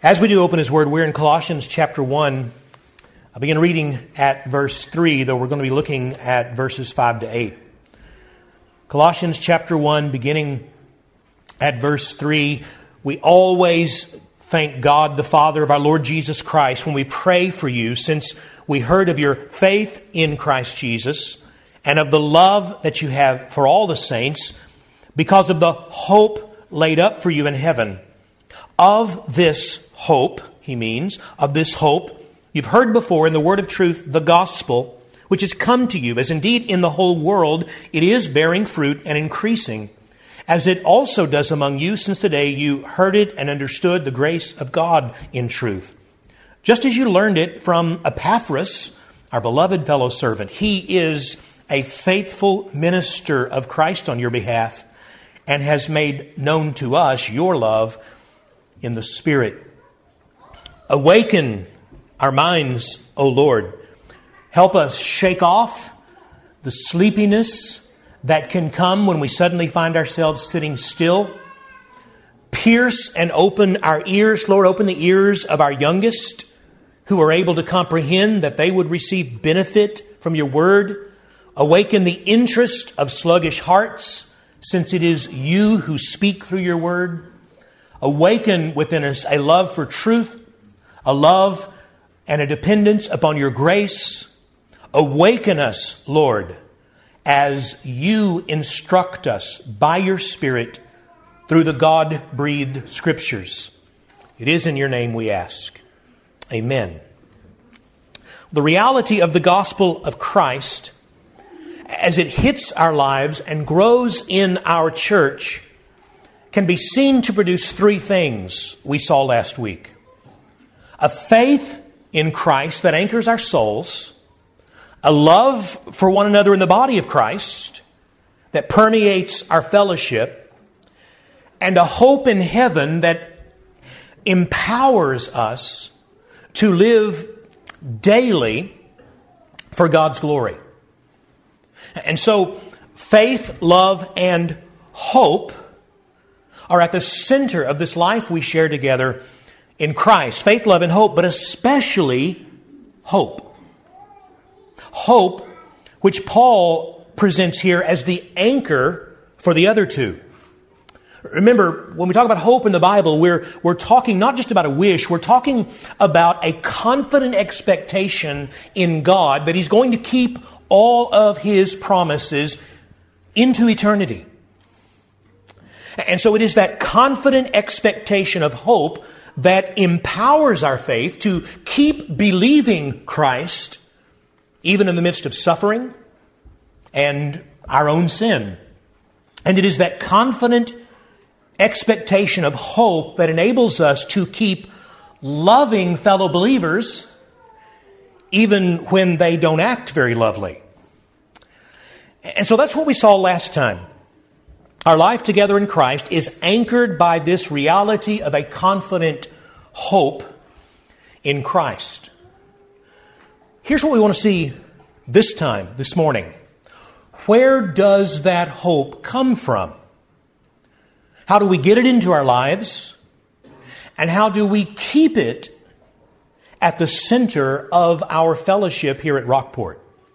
As we do open His Word, we're in Colossians chapter 1. I'll begin reading at verse 3, though we're going to be looking at verses 5 to 8. Colossians chapter 1, beginning at verse 3. We always thank God, the Father of our Lord Jesus Christ, when we pray for you, since we heard of your faith in Christ Jesus and of the love that you have for all the saints, because of the hope laid up for you in heaven. Of this hope, he means, of this hope, you've heard before in the word of truth, the gospel, which has come to you, as indeed in the whole world it is bearing fruit and increasing, as it also does among you since the day you heard it and understood the grace of God in truth. Just as you learned it from Epaphras, our beloved fellow servant. He is a faithful minister of Christ on your behalf and has made known to us your love in the Spirit. Awaken our minds, O Lord. Help us shake off the sleepiness that can come when we suddenly find ourselves sitting still. Pierce and open our ears, Lord, open the ears of our youngest who are able to comprehend that they would receive benefit from your word. Awaken the interest of sluggish hearts, since it is you who speak through your word. Awaken within us a love for truth, a love and a dependence upon your grace. Awaken us, Lord, as you instruct us by your Spirit through the God-breathed Scriptures. It is in your name we ask. Amen. The reality of the gospel of Christ, as it hits our lives and grows in our church, can be seen to produce three things we saw last week. A faith in Christ that anchors our souls, a love for one another in the body of Christ that permeates our fellowship, and a hope in heaven that empowers us to live daily for God's glory. And so, faith, love, and hope are at the center of this life we share together in Christ. Faith, love, and hope, but especially hope. Hope, which Paul presents here as the anchor for the other two. Remember, when we talk about hope in the Bible, we're talking not just about a wish, we're talking about a confident expectation in God that He's going to keep all of His promises into eternity. And so it is that confident expectation of hope that empowers our faith to keep believing Christ, even in the midst of suffering and our own sin. And it is that confident expectation of hope that enables us to keep loving fellow believers, even when they don't act very lovely. And so that's what we saw last time. Our life together in Christ is anchored by this reality of a confident hope in Christ. Here's what we want to see this morning. Where does that hope come from? How do we get it into our lives? And how do we keep it at the center of our fellowship here at Rockport?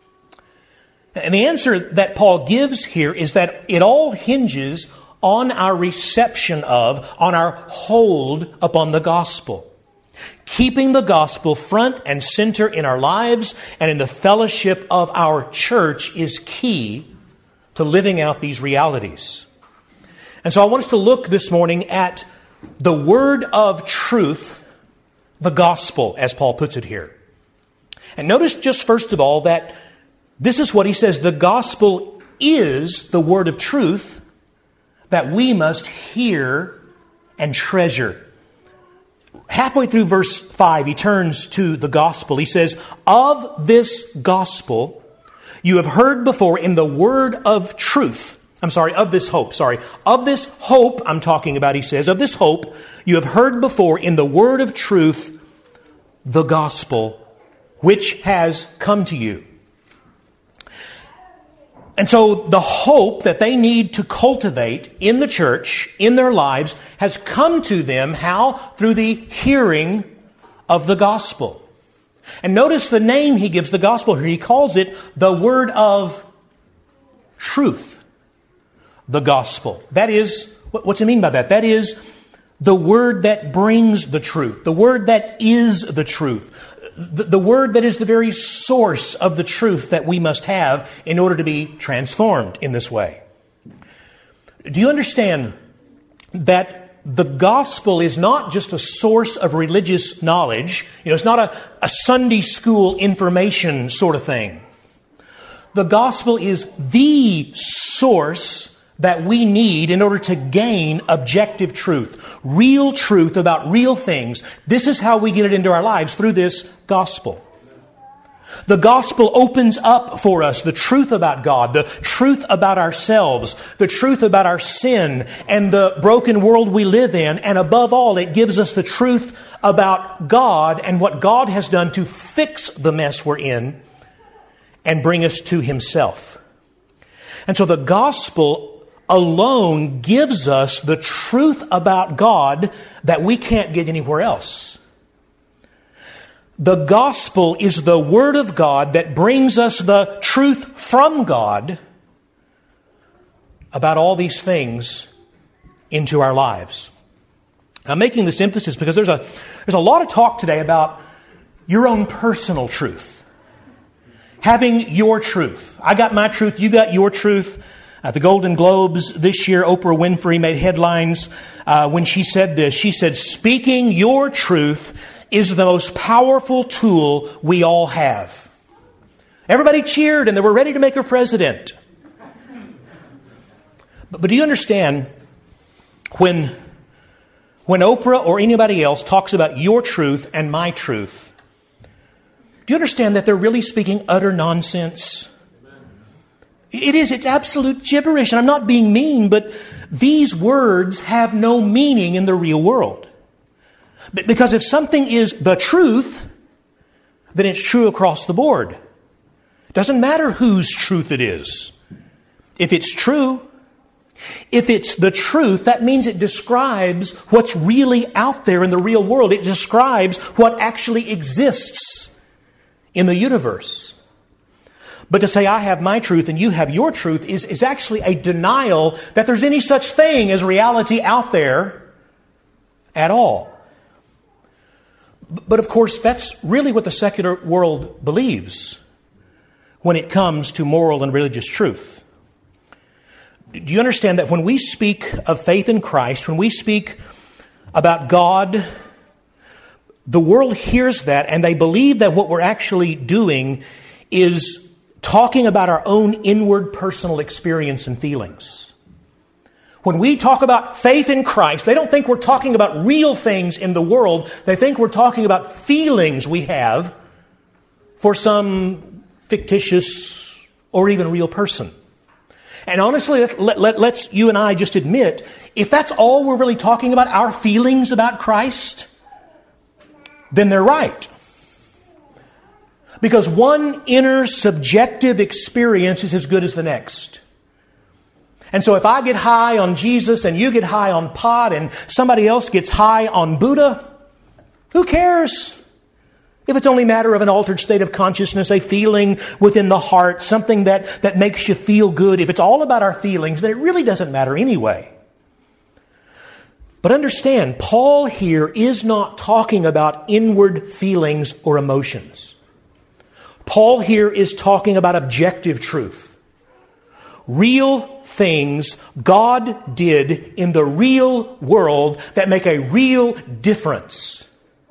And the answer that Paul gives here is that it all hinges on our reception of, on our hold upon the gospel. Keeping the gospel front and center in our lives and in the fellowship of our church is key to living out these realities. And so I want us to look this morning at the word of truth, the gospel, as Paul puts it here. And notice just first of all that this is what he says: the gospel is the word of truth that we must hear and treasure. Halfway through verse 5, he turns to the gospel. He says, of this gospel you have heard before in the word of truth. Of this hope. Of this hope I'm talking about, he says, of this hope you have heard before in the word of truth, the gospel, which has come to you. And so the hope that they need to cultivate in the church, in their lives, has come to them. How? Through the hearing of the gospel. And notice the name he gives the gospel here. He calls it the word of truth. The gospel. That is, what's it mean by that? That is the word that brings the truth. The word that is the truth. The word that is the very source of the truth that we must have in order to be transformed in this way. Do you understand that the gospel is not just a source of religious knowledge? It's not a Sunday school information sort of thing. The gospel is the source that we need in order to gain objective truth, real truth about real things. This is how we get it into our lives, through this gospel. The gospel opens up for us the truth about God, the truth about ourselves, the truth about our sin and the broken world we live in. And above all, it gives us the truth about God and what God has done to fix the mess we're in and bring us to Himself. And so the gospel alone gives us the truth about God that we can't get anywhere else. The gospel is the Word of God that brings us the truth from God about all these things into our lives. I'm making this emphasis because there's a lot of talk today about your own personal truth. Having your truth. I got my truth, you got your truth. At the Golden Globes this year, Oprah Winfrey made headlines when she said this. She said, "Speaking your truth is the most powerful tool we all have." Everybody cheered and they were ready to make her president. But do you understand when Oprah or anybody else talks about your truth and my truth, do you understand that they're really speaking utter nonsense? It's absolute gibberish. And I'm not being mean, but these words have no meaning in the real world. Because if something is the truth, then it's true across the board. It doesn't matter whose truth it is. If it's true, if it's the truth, that means it describes what's really out there in the real world. It describes what actually exists in the universe. But to say I have my truth and you have your truth is actually a denial that there's any such thing as reality out there at all. But of course, that's really what the secular world believes when it comes to moral and religious truth. Do you understand that when we speak of faith in Christ, when we speak about God, the world hears that and they believe that what we're actually doing is talking about our own inward personal experience and feelings. When we talk about faith in Christ, they don't think we're talking about real things in the world. They think we're talking about feelings we have for some fictitious or even real person. And honestly, let's you and I just admit, if that's all we're really talking about, our feelings about Christ, then they're right. Because one inner subjective experience is as good as the next. And so if I get high on Jesus and you get high on pot and somebody else gets high on Buddha, who cares? If it's only a matter of an altered state of consciousness, a feeling within the heart, something that makes you feel good. If it's all about our feelings, then it really doesn't matter anyway. But understand, Paul here is not talking about inward feelings or emotions. Paul here is talking about objective truth. Real things God did in the real world that make a real difference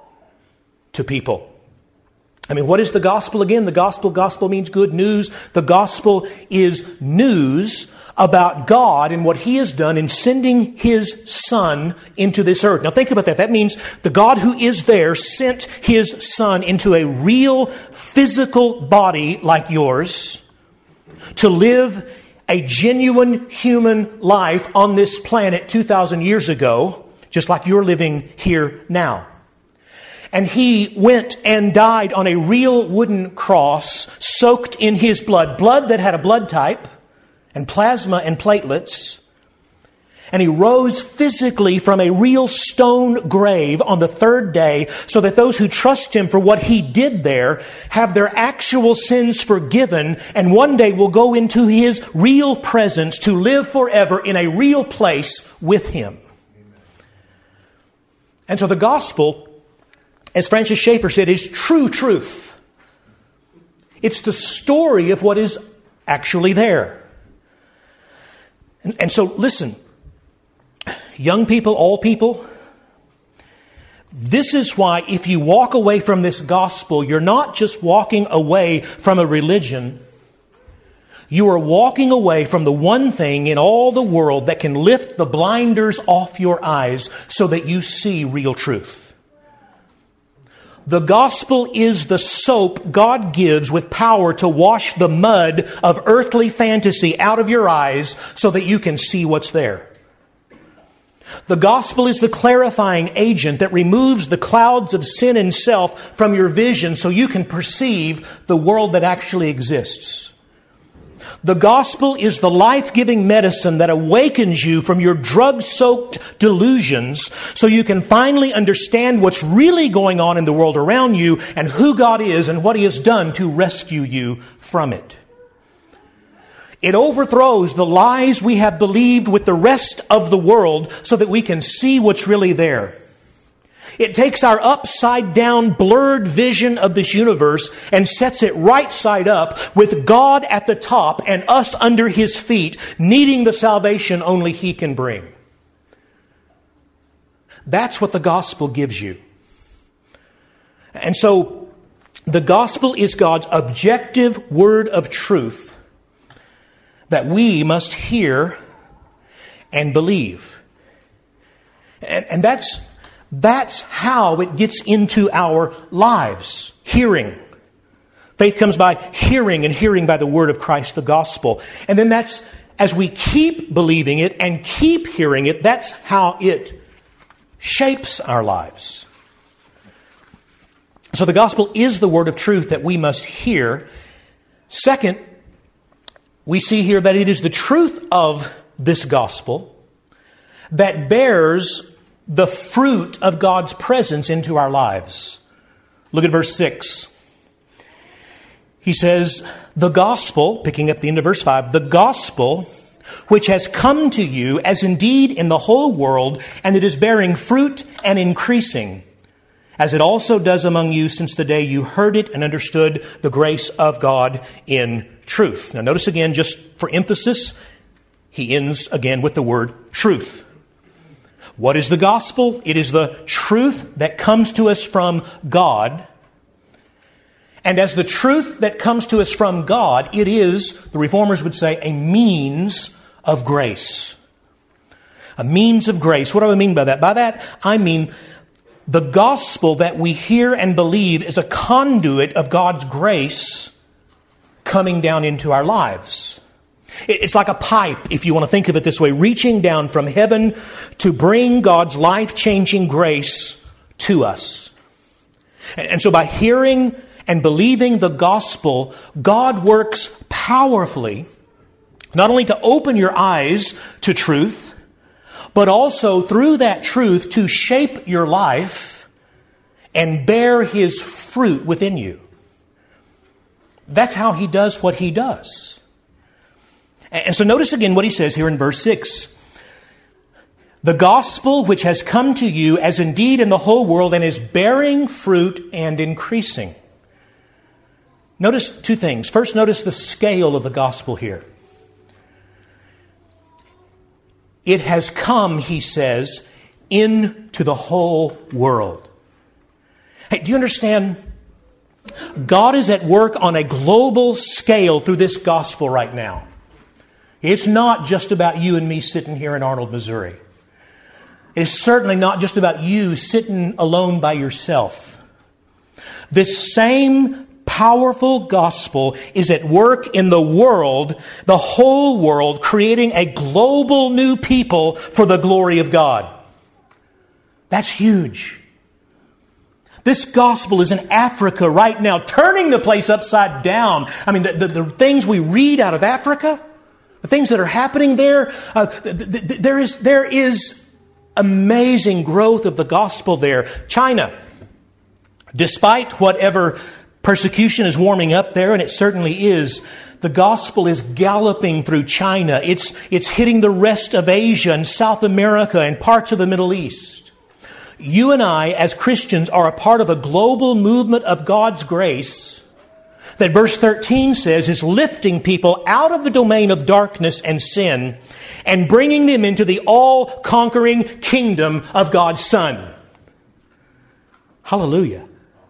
to people. I mean, what is the gospel again? The gospel means good news. The gospel is news about God and what He has done in sending His Son into this earth. Now think about that. That means the God who is there sent His Son into a real physical body like yours to live a genuine human life on this planet 2,000 years ago, just like you're living here now. And He went and died on a real wooden cross soaked in His blood that had a blood type, and plasma and platelets. And he rose physically from a real stone grave on the third day so that those who trust him for what he did there have their actual sins forgiven and one day will go into his real presence to live forever in a real place with him. And so the gospel, as Francis Schaeffer said, is true truth. It's the story of what is actually there. And so listen, young people, all people, this is why if you walk away from this gospel, you're not just walking away from a religion. You are walking away from the one thing in all the world that can lift the blinders off your eyes so that you see real truth. The gospel is the soap God gives with power to wash the mud of earthly fantasy out of your eyes so that you can see what's there. The gospel is the clarifying agent that removes the clouds of sin and self from your vision so you can perceive the world that actually exists. The gospel is the life-giving medicine that awakens you from your drug-soaked delusions so you can finally understand what's really going on in the world around you and who God is and what He has done to rescue you from it. It overthrows the lies we have believed with the rest of the world so that we can see what's really there. It takes our upside-down, blurred vision of this universe and sets it right side up with God at the top and us under His feet, needing the salvation only He can bring. That's what the gospel gives you. And so, the gospel is God's objective word of truth that we must hear and believe. And that's how it gets into our lives. Hearing. Faith comes by hearing, and hearing by the word of Christ, the gospel. And then that's, as we keep believing it and keep hearing it, that's how it shapes our lives. So the gospel is the word of truth that we must hear. Second, we see here that it is the truth of this gospel that bears the fruit of God's presence into our lives. Look at verse 6. He says, the gospel, picking up the end of verse 5, the gospel which has come to you as indeed in the whole world, and it is bearing fruit and increasing, as it also does among you since the day you heard it and understood the grace of God in truth. Now notice again, just for emphasis, he ends again with the word truth. What is the gospel? It is the truth that comes to us from God. And as the truth that comes to us from God, it is, the Reformers would say, a means of grace. A means of grace. What do I mean by that? By that, I mean the gospel that we hear and believe is a conduit of God's grace coming down into our lives. It's like a pipe, if you want to think of it this way, reaching down from heaven to bring God's life-changing grace to us. And so by hearing and believing the gospel, God works powerfully, not only to open your eyes to truth, but also through that truth to shape your life and bear His fruit within you. That's how He does what He does. And so notice again what he says here in verse 6. The gospel which has come to you as indeed in the whole world and is bearing fruit and increasing. Notice two things. First, notice the scale of the gospel here. It has come, he says, into the whole world. Hey, do you understand? God is at work on a global scale through this gospel right now. It's not just about you and me sitting here in Arnold, Missouri. It's certainly not just about you sitting alone by yourself. This same powerful gospel is at work in the world, the whole world, creating a global new people for the glory of God. That's huge. This gospel is in Africa right now, turning the place upside down. I mean, the things we read out of Africa, The things that are happening there, there is amazing growth of the gospel there. China, despite whatever persecution is warming up there, and it certainly is, the gospel is galloping through China. It's hitting the rest of Asia and South America and parts of the Middle East. You and I, as Christians, are a part of a global movement of God's grace that verse 13 says is lifting people out of the domain of darkness and sin and bringing them into the all-conquering kingdom of God's Son. Hallelujah.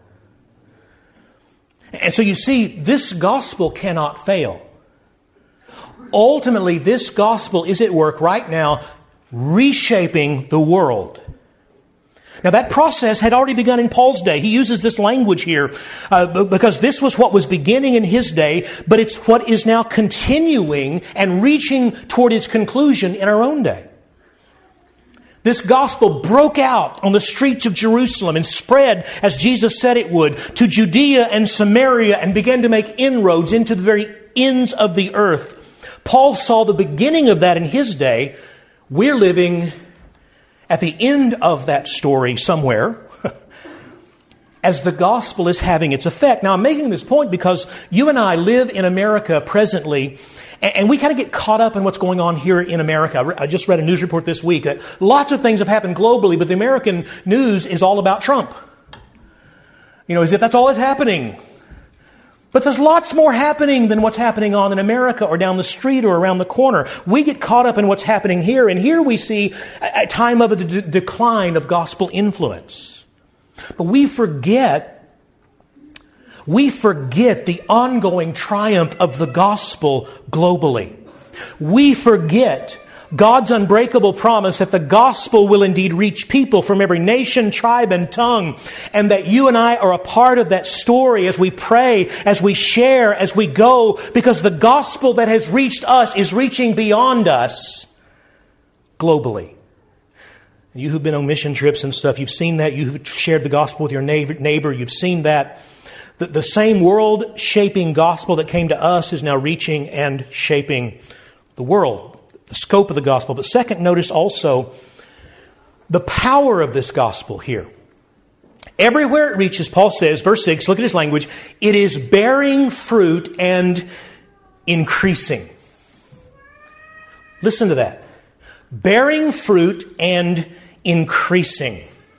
And so you see, this gospel cannot fail. Ultimately, this gospel is at work right now, reshaping the world. Now, that process had already begun in Paul's day. He uses this language here because this was what was beginning in his day, but it's what is now continuing and reaching toward its conclusion in our own day. This gospel broke out on the streets of Jerusalem and spread, as Jesus said it would, to Judea and Samaria and began to make inroads into the very ends of the earth. Paul saw the beginning of that in his day. We're living at the end of that story somewhere as the gospel is having its effect. Now, I'm making this point because you and I live in America presently, and we kind of get caught up in what's going on here in America. I just read a news report this week that lots of things have happened globally, but the American news is all about Trump. As if that's all that's happening. But there's lots more happening than what's happening on in America or down the street or around the corner. We get caught up in what's happening here, and here we see a time of a decline of gospel influence. But we forget the ongoing triumph of the gospel globally. We forget God's unbreakable promise that the gospel will indeed reach people from every nation, tribe, and tongue, and that you and I are a part of that story as we pray, as we share, as we go, because the gospel that has reached us is reaching beyond us globally. You who've been on mission trips and stuff, you've seen that. You've shared the gospel with your neighbor. You've seen that. The same world-shaping gospel that came to us is now reaching and shaping the world. The scope of the gospel. But second, notice also the power of this gospel here. Everywhere it reaches, Paul says, verse 6, look at his language, it is bearing fruit and increasing. Listen to that. Bearing fruit and increasing.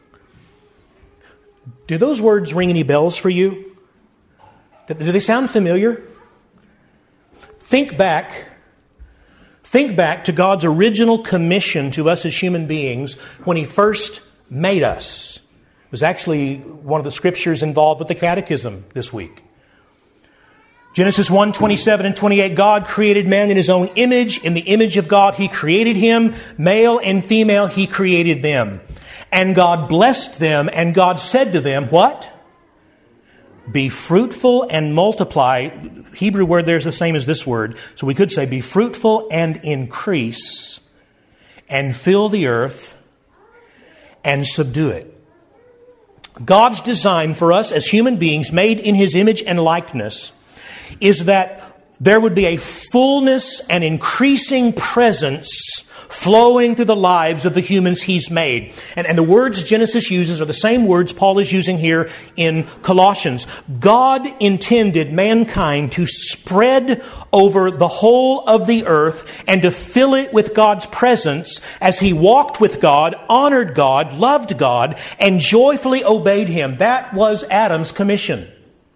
Do those words ring any bells for you? Do they sound familiar? Think back to God's original commission to us as human beings when He first made us. It was actually one of the scriptures involved with the catechism this week. Genesis 1:27 and 28, God created man in His own image. In the image of God He created him. Male and female He created them. And God blessed them, and God said to them, what? Be fruitful and multiply. Hebrew word there is the same as this word. So we could say, be fruitful and increase and fill the earth and subdue it. God's design for us as human beings made in His image and likeness is that there would be a fullness and increasing presence flowing through the lives of the humans He's made. And the words Genesis uses are the same words Paul is using here in Colossians. God intended mankind to spread over the whole of the earth and to fill it with God's presence as He walked with God, honored God, loved God, and joyfully obeyed Him. That was Adam's commission.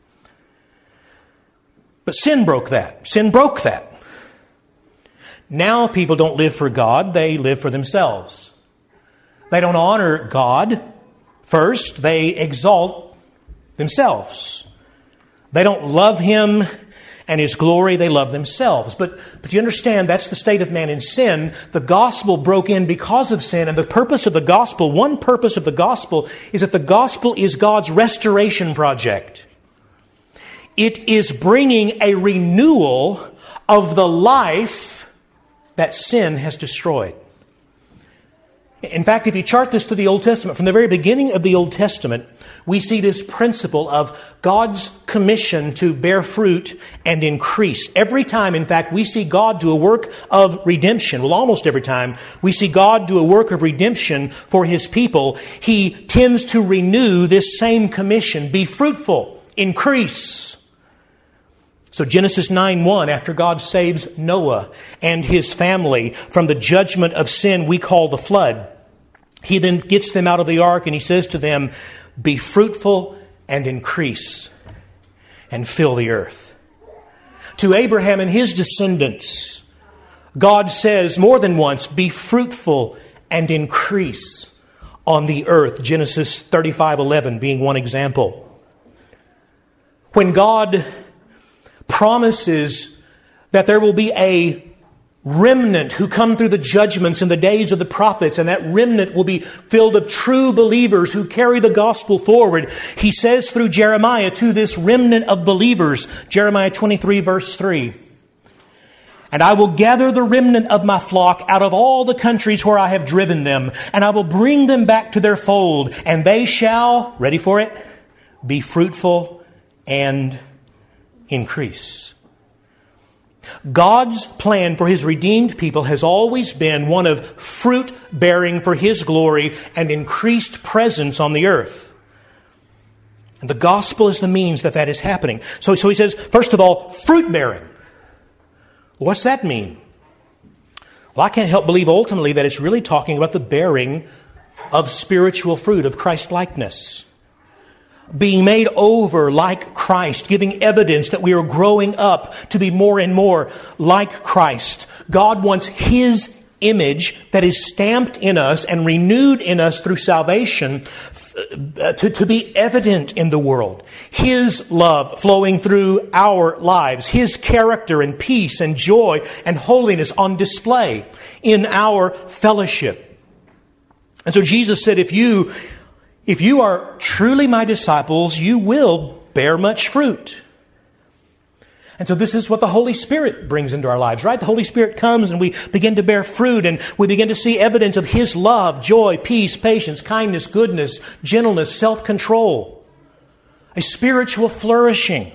But sin broke that. Sin broke that. Now people don't live for God, they live for themselves. They don't honor God first, they exalt themselves. They don't love Him and His glory, they love themselves. But you understand, that's the state of man in sin. The gospel broke in because of sin, and the purpose of the gospel, one purpose of the gospel, is that the gospel is God's restoration project. It is bringing a renewal of the life that sin has destroyed. In fact, if you chart this through the Old Testament, from the very beginning of the Old Testament, we see this principle of God's commission to bear fruit and increase. Every time, in fact, we see God do a work of redemption. Well, almost every time we see God do a work of redemption for His people, He tends to renew this same commission. Be fruitful, increase. So Genesis 9:1, after God saves Noah and his family from the judgment of sin we call the flood, He then gets them out of the ark and He says to them, be fruitful and increase and fill the earth. To Abraham and his descendants, God says more than once, be fruitful and increase on the earth. Genesis 35:11 being one example. When God promises that there will be a remnant who come through the judgments in the days of the prophets, and that remnant will be filled of true believers who carry the gospel forward, He says through Jeremiah to this remnant of believers, Jeremiah 23 verse 3, and I will gather the remnant of my flock out of all the countries where I have driven them, and I will bring them back to their fold, and they shall, ready for it, be fruitful and increase. God's plan for His redeemed people has always been one of fruit bearing for His glory and increased presence on the earth. And the gospel is the means that is happening. So He says, first of all, fruit bearing. What's that mean? Well, I can't help believe ultimately that it's really talking about the bearing of spiritual fruit, of Christ-likeness. Being made over like Christ, giving evidence that we are growing up to be more and more like Christ. God wants His image that is stamped in us and renewed in us through salvation to be evident in the world. His love flowing through our lives. His character and peace and joy and holiness on display in our fellowship. And so Jesus said, if you are truly my disciples, you will bear much fruit. And so this is what the Holy Spirit brings into our lives, right? The Holy Spirit comes and we begin to bear fruit and we begin to see evidence of His love, joy, peace, patience, kindness, goodness, gentleness, self-control. A spiritual flourishing.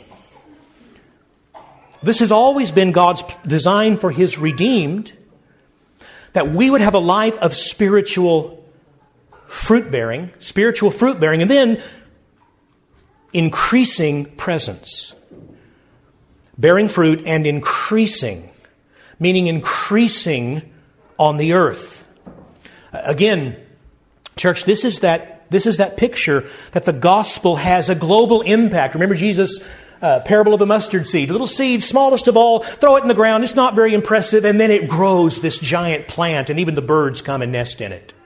This has always been God's design for His redeemed, that we would have a life of spiritual fruit-bearing, and then increasing presence. Bearing fruit and increasing, meaning increasing on the earth. Again, church, this is that picture that the gospel has a global impact. Remember Jesus' parable of the mustard seed. Little seed, smallest of all, throw it in the ground. It's not very impressive, and then it grows this giant plant, and even the birds come and nest in it.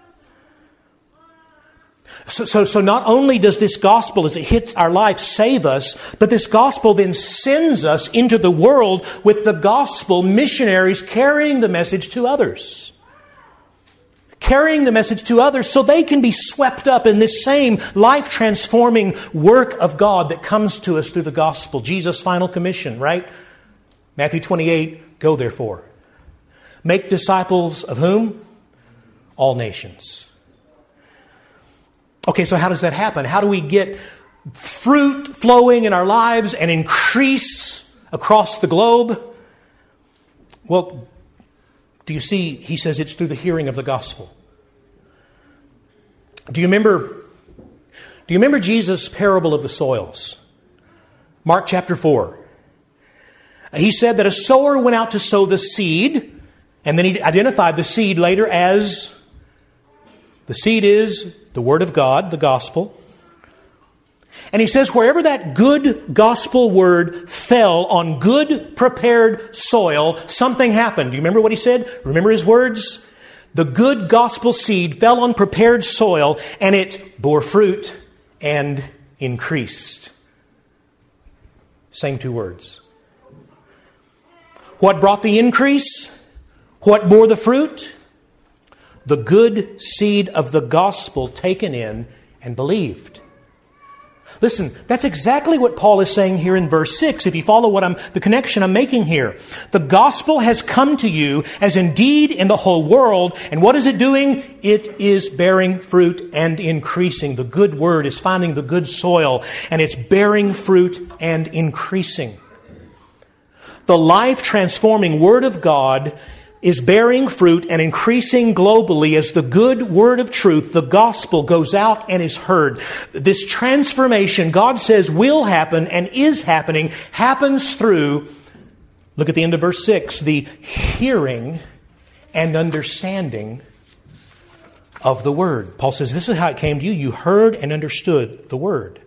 So not only does this gospel, as it hits our life, save us, but this gospel then sends us into the world with the gospel missionaries carrying the message to others. Carrying the message to others so they can be swept up in this same life-transforming work of God that comes to us through the gospel. Jesus' final commission, right? Matthew 28, go therefore. Make disciples of whom? All nations. Okay, so how does that happen? How do we get fruit flowing in our lives and increase across the globe? Well, do you see, He says it's through the hearing of the gospel. Do you remember Jesus' parable of the soils? Mark chapter 4. He said that a sower went out to sow the seed, and then He identified the seed later as the seed is the Word of God, the gospel. And He says wherever that good gospel word fell on good prepared soil, something happened. Do you remember what He said? Remember His words? The good gospel seed fell on prepared soil and it bore fruit and increased. Same two words. What brought the increase? What bore the fruit? The good seed of the gospel taken in and believed. Listen, that's exactly what Paul is saying here in verse 6, if you follow the connection I'm making here. The gospel has come to you as indeed in the whole world, and what is it doing? It is bearing fruit and increasing. The good word is finding the good soil, and it's bearing fruit and increasing. The life-transforming Word of God is bearing fruit and increasing globally as the good word of truth, the gospel, goes out and is heard. This transformation, God says, will happen and is happening, happens through, look at the end of verse 6, the hearing and understanding of the Word. Paul says, this is how it came to you. You heard and understood the Word.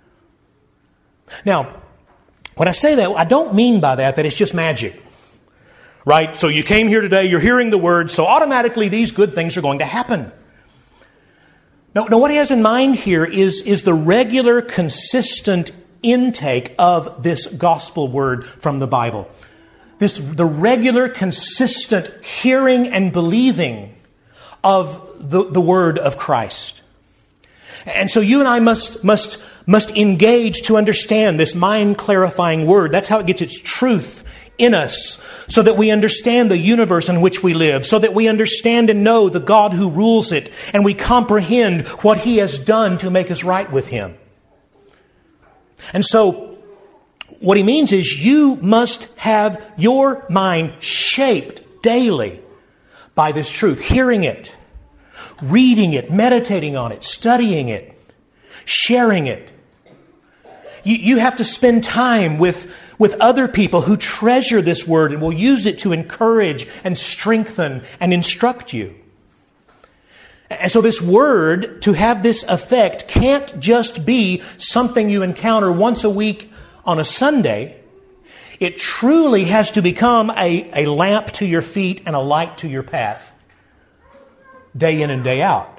Now, when I say that, I don't mean by that it's just magic. Right? So you came here today, you're hearing the Word, so automatically these good things are going to happen. No, what he has in mind here is the regular, consistent intake of this gospel word from the Bible. The regular, consistent hearing and believing of the Word of Christ. And so you and I must engage to understand this mind-clarifying Word. That's how it gets its truth in us, so that we understand the universe in which we live, so that we understand and know the God who rules it, and we comprehend what He has done to make us right with Him. And so, what he means is you must have your mind shaped daily by this truth, hearing it, reading it, meditating on it, studying it, sharing it. You have to spend time with other people who treasure this word and will use it to encourage and strengthen and instruct you. And so this word, to have this effect, can't just be something you encounter once a week on a Sunday. It truly has to become a lamp to your feet and a light to your path, day in and day out.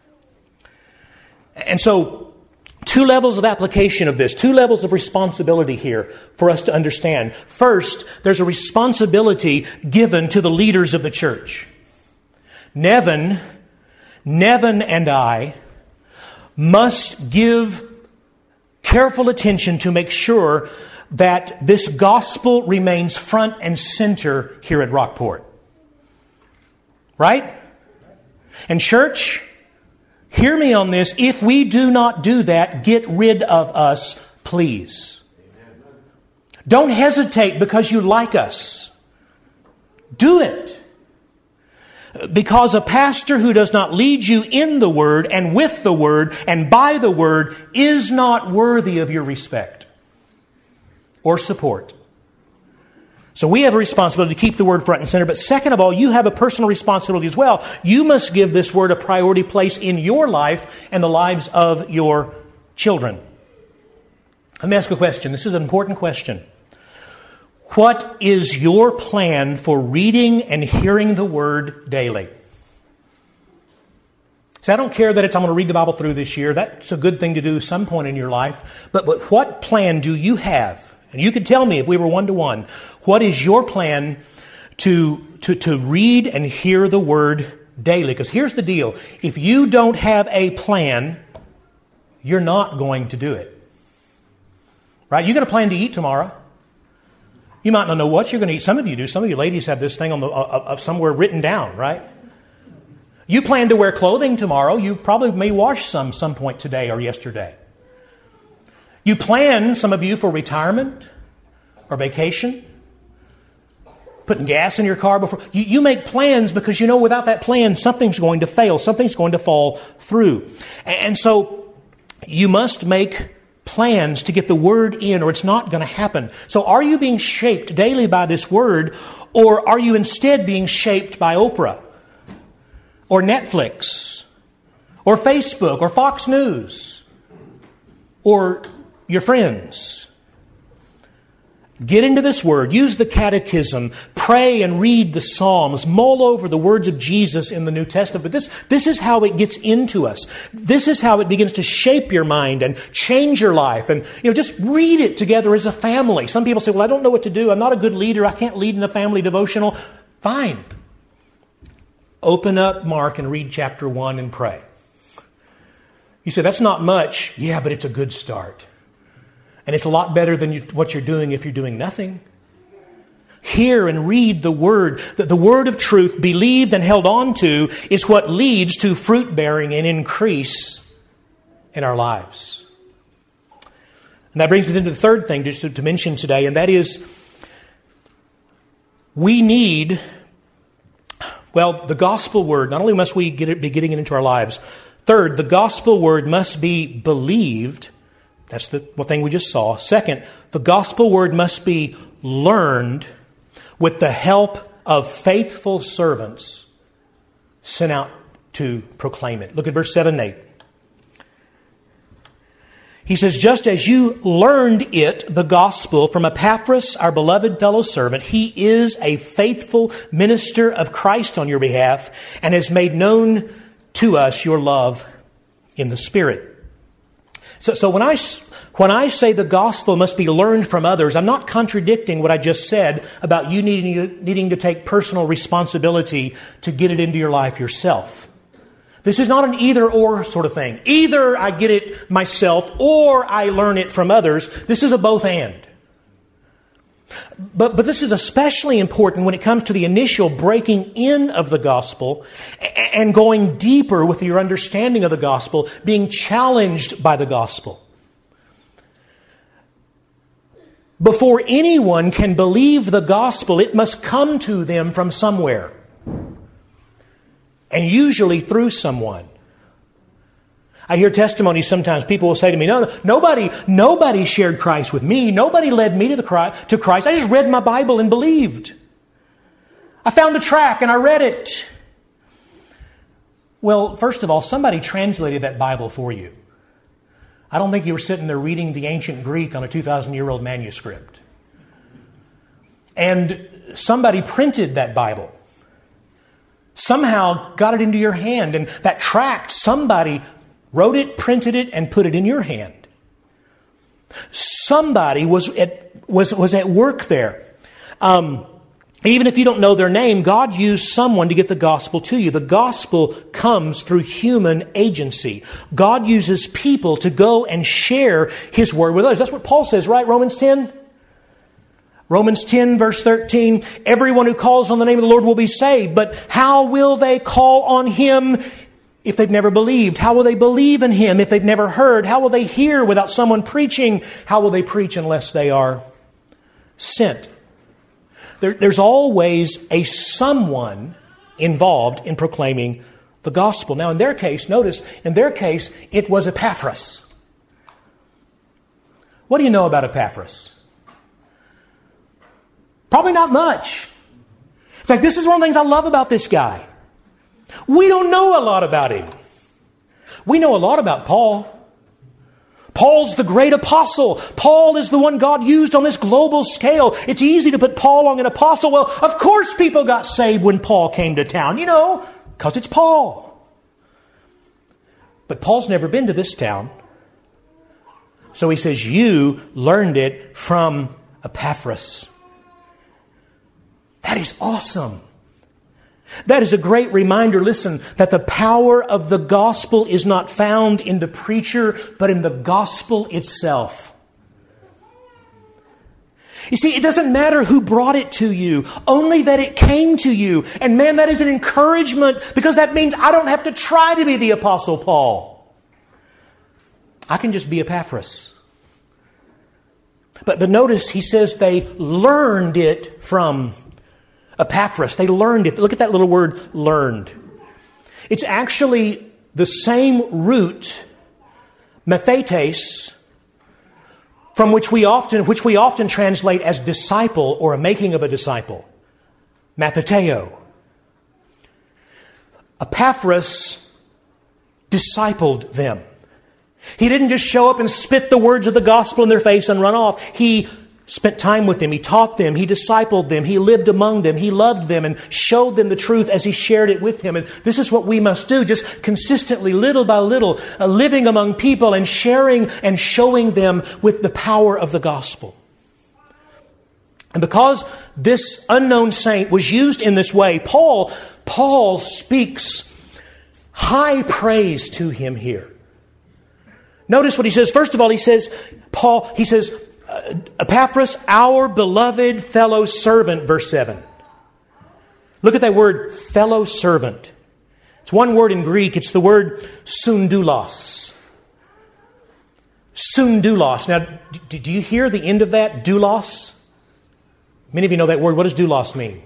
And so, two levels of application of this, two levels of responsibility here for us to understand. First, there's a responsibility given to the leaders of the church. Nevin and I must give careful attention to make sure that this gospel remains front and center here at Rockport. Right? And church, hear me on this. If we do not do that, get rid of us, please. Don't hesitate because you like us. Do it. Because a pastor who does not lead you in the Word and with the Word and by the Word is not worthy of your respect or support. So we have a responsibility to keep the Word front and center. But second of all, you have a personal responsibility as well. You must give this Word a priority place in your life and the lives of your children. Let me ask a question. This is an important question. What is your plan for reading and hearing the Word daily? See, I don't care that I'm going to read the Bible through this year. That's a good thing to do at some point in your life. But what plan do you have? And you could tell me if we were one-to-one. What is your plan to read and hear the Word daily? Because here's the deal. If you don't have a plan, you're not going to do it. Right? You got a plan to eat tomorrow. You might not know what you're going to eat. Some of you do. Some of you ladies have this thing on somewhere written down, right? You plan to wear clothing tomorrow. You probably may wash some point today or yesterday. You plan, some of you, for retirement or vacation. Putting gas in your car before. You make plans because you know without that plan, something's going to fail. Something's going to fall through. And so you must make plans to get the Word in or it's not going to happen. So are you being shaped daily by this Word, or are you instead being shaped by Oprah or Netflix or Facebook or Fox News or your friends? Get into this Word. Use the catechism. Pray and read the Psalms. Mull over the words of Jesus in the New Testament. But this is how it gets into us. This is how it begins to shape your mind and change your life. And, just read it together as a family. Some people say, well, I don't know what to do. I'm not a good leader. I can't lead in a family devotional. Fine. Open up Mark and read chapter 1 and pray. You say, that's not much. Yeah, but it's a good start. And it's a lot better than what you're doing if you're doing nothing. Hear and read the Word. The Word of truth, believed and held on to, is what leads to fruit bearing and increase in our lives. And that brings me to the third thing just to mention today, and that is we need, the gospel word. Not only must we be getting it into our lives, third, the gospel word must be believed. That's the one thing we just saw. Second, the gospel word must be learned with the help of faithful servants sent out to proclaim it. Look at verse 7 and 8. He says, just as you learned it, the gospel, from Epaphras, our beloved fellow servant, he is a faithful minister of Christ on your behalf and has made known to us your love in the Spirit. So when I say the gospel must be learned from others, I'm not contradicting what I just said about you needing to take personal responsibility to get it into your life yourself. This is not an either-or sort of thing. Either I get it myself or I learn it from others. This is a both and. But this is especially important when it comes to the initial breaking in of the gospel and going deeper with your understanding of the gospel, being challenged by the gospel. Before anyone can believe the gospel, it must come to them from somewhere. And usually through someone. I hear testimonies sometimes. People will say to me, nobody shared Christ with me. Nobody led me to Christ. I just read my Bible and believed. I found a tract and I read it. Well, first of all, somebody translated that Bible for you. I don't think you were sitting there reading the ancient Greek on a 2,000-year-old manuscript. And somebody printed that Bible. Somehow got it into your hand. And that tract, somebody wrote it, printed it, and put it in your hand. Somebody was at work there. Even if you don't know their name, God used someone to get the gospel to you. The gospel comes through human agency. God uses people to go and share His word with others. That's what Paul says, right? Romans 10? Romans 10, verse 13, everyone who calls on the name of the Lord will be saved. But how will they call on Him if they've never believed? How will they believe in Him if they've never heard? How will they hear without someone preaching? How will they preach unless they are sent? There's always a someone involved in proclaiming the gospel. Now, in their case, notice, it was Epaphras. What do you know about Epaphras? Probably not much. In fact, this is one of the things I love about this guy. We don't know a lot about him. We know a lot about Paul. Paul's the great apostle. Paul is the one God used on this global scale. It's easy to put Paul on an apostle. Well, of course people got saved when Paul came to town. Because it's Paul. But Paul's never been to this town. So he says, you learned it from Epaphras. That is awesome. That is a great reminder, listen, that the power of the gospel is not found in the preacher, but in the gospel itself. You see, it doesn't matter who brought it to you, only that it came to you. And man, that is an encouragement, because that means I don't have to try to be the Apostle Paul. I can just be Epaphras. But notice he says they learned it from Epaphras. They learned it. Look at that little word, learned. It's actually the same root, mathetes, from which we often translate as disciple or a making of a disciple. Matheteo. Epaphras discipled them. He didn't just show up and spit the words of the gospel in their face and run off. He spent time with them. He taught them. He discipled them. He lived among them. He loved them and showed them the truth as He shared it with him. And this is what we must do, just consistently, little by little, living among people and sharing and showing them with the power of the gospel. And because this unknown saint was used in this way, Paul speaks high praise to him here. Notice what he says. First of all, he says, Epaphras, our beloved fellow servant, verse 7. Look at that word, fellow servant. It's one word in Greek. It's the word sundulos. Sundulos. Now, do you hear the end of that? Doulos? Many of you know that word. What does doulos mean?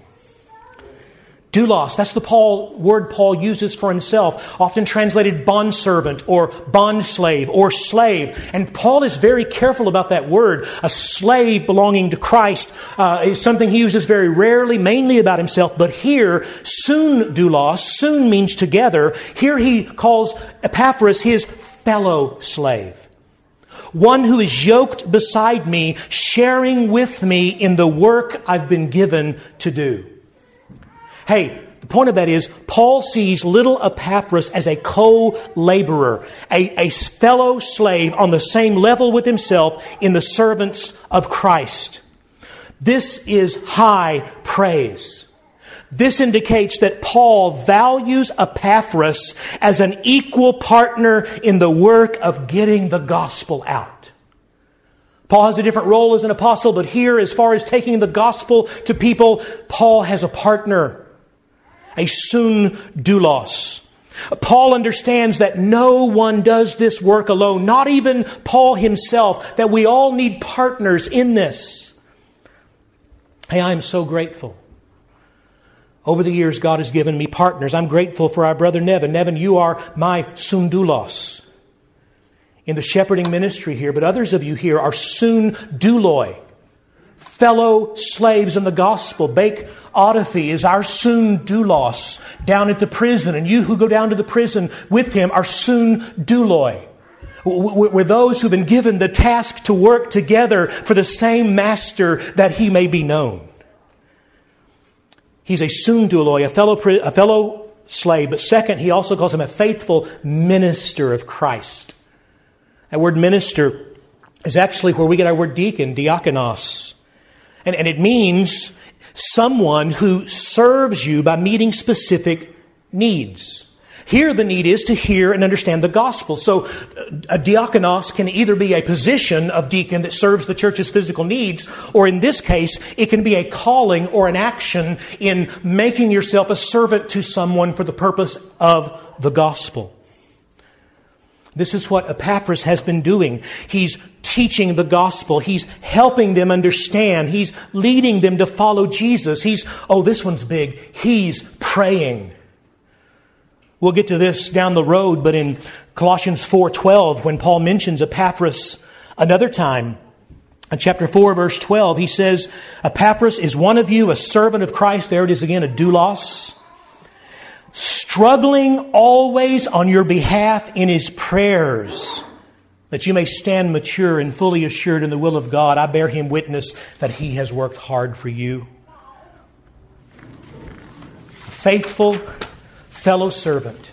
Doulos, that's the word Paul uses for himself, often translated bondservant or bondslave or slave. And Paul is very careful about that word. A slave belonging to Christ is something he uses very rarely, mainly about himself. But here, soon doulos, soon means together. Here he calls Epaphras his fellow slave. One who is yoked beside me, sharing with me in the work I've been given to do. Hey, the point of that is Paul sees little Epaphras as a co-laborer, a fellow slave on the same level with himself in the servants of Christ. This is high praise. This indicates that Paul values Epaphras as an equal partner in the work of getting the gospel out. Paul has a different role as an apostle, but here, as far as taking the gospel to people, Paul has a partner. A sundulos. Paul understands that no one does this work alone, not even Paul himself, that we all need partners in this. Hey, I'm so grateful. Over the years, God has given me partners. I'm grateful for our brother Nevin. Nevin, you are my sundulos in the shepherding ministry here, but others of you here are sunduloi, fellow slaves in the gospel. Bake Odyphey is our sundoulos down at the prison. And you who go down to the prison with him are sundouloi. We're those who've been given the task to work together for the same master that he may be known. He's a sundouloi, a fellow slave. But second, he also calls him a faithful minister of Christ. That word minister is actually where we get our word deacon, diakonos. And it means someone who serves you by meeting specific needs. Here the need is to hear and understand the gospel. So a diakonos can either be a position of deacon that serves the church's physical needs, or in this case, it can be a calling or an action in making yourself a servant to someone for the purpose of the gospel. This is what Epaphras has been doing. He's teaching the gospel. He's helping them understand. He's leading them to follow Jesus. This one's big. He's praying. We'll get to this down the road, but in Colossians 4:12, when Paul mentions Epaphras another time, in chapter 4, verse 12, he says, Epaphras is one of you, a servant of Christ. There it is again, a doulos, struggling always on your behalf in his prayers, that you may stand mature and fully assured in the will of God. I bear him witness that he has worked hard for you. A faithful fellow servant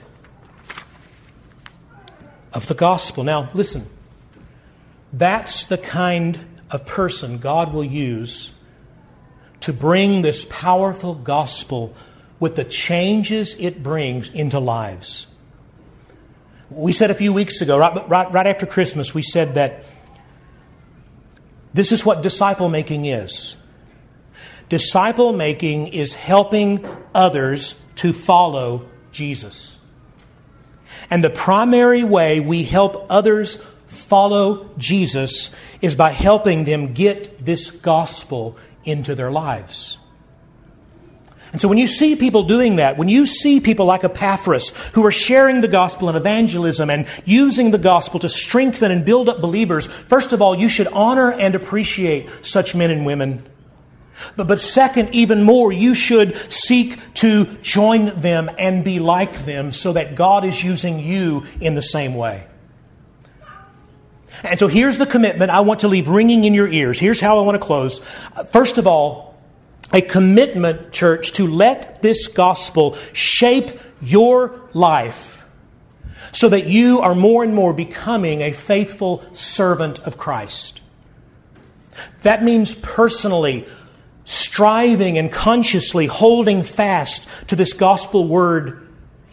of the gospel. Now, listen. That's the kind of person God will use to bring this powerful gospel with the changes it brings into lives. We said a few weeks ago, right after Christmas, we said that this is what disciple making is. Disciple making is helping others to follow Jesus. And the primary way we help others follow Jesus is by helping them get this gospel into their lives. And so when you see people doing that, when you see people like Epaphras who are sharing the gospel and evangelism and using the gospel to strengthen and build up believers, first of all, you should honor and appreciate such men and women. But second, even more, you should seek to join them and be like them so that God is using you in the same way. And so here's the commitment I want to leave ringing in your ears. Here's how I want to close. First of all, a commitment, church, to let this gospel shape your life so that you are more and more becoming a faithful servant of Christ. That means personally striving and consciously holding fast to this gospel word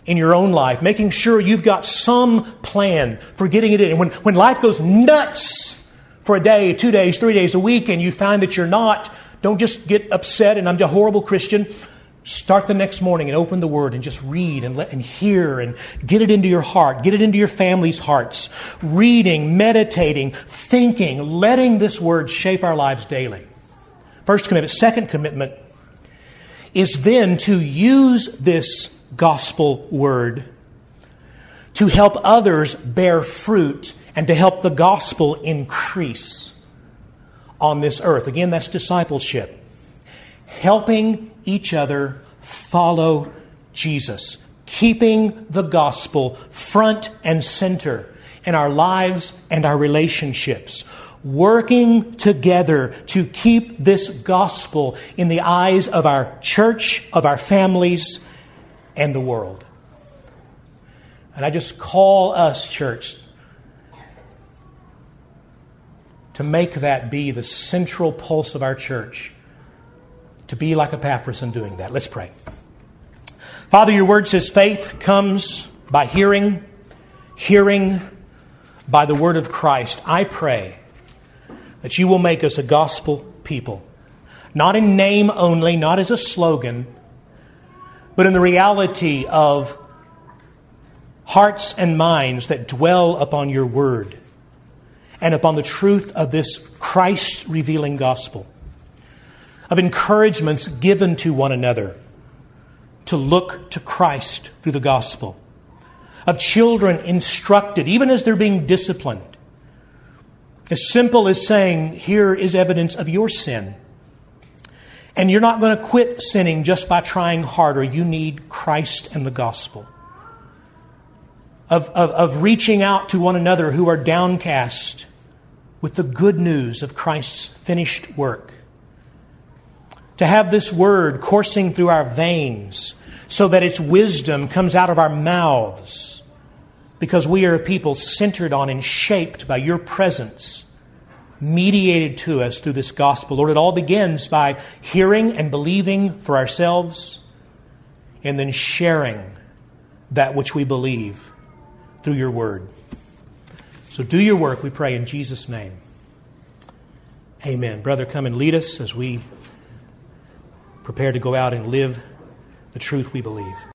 in your own life, making sure you've got some plan for getting it in. And when life goes nuts for a day, 2 days, 3 days, a week, and you find that you're not, don't just get upset and I'm a horrible Christian. Start the next morning and open the Word and just read and hear and get it into your heart. Get it into your family's hearts. Reading, meditating, thinking, letting this Word shape our lives daily. First commitment. Second commitment is then to use this gospel word to help others bear fruit and to help the gospel increase on this earth. Again, that's discipleship. Helping each other follow Jesus. Keeping the gospel front and center in our lives and our relationships. Working together to keep this gospel in the eyes of our church, of our families, and the world. And I just call us, church, to make that be the central pulse of our church, to be like Epaphras in doing that. Let's pray. Father, your word says faith comes by hearing, hearing by the word of Christ. I pray that you will make us a gospel people, not in name only, not as a slogan, but in the reality of hearts and minds that dwell upon your word and upon the truth of this Christ-revealing gospel, of encouragements given to one another to look to Christ through the gospel, of children instructed, even as they're being disciplined, as simple as saying, here is evidence of your sin. And you're not going to quit sinning just by trying harder. You need Christ and the gospel. Of reaching out to one another who are downcast with the good news of Christ's finished work. To have this word coursing through our veins so that its wisdom comes out of our mouths, because we are a people centered on and shaped by your presence, mediated to us through this gospel. Lord, it all begins by hearing and believing for ourselves and then sharing that which we believe through your word. So do your work, we pray in Jesus' name. Amen. Brother, come and lead us as we prepare to go out and live the truth we believe.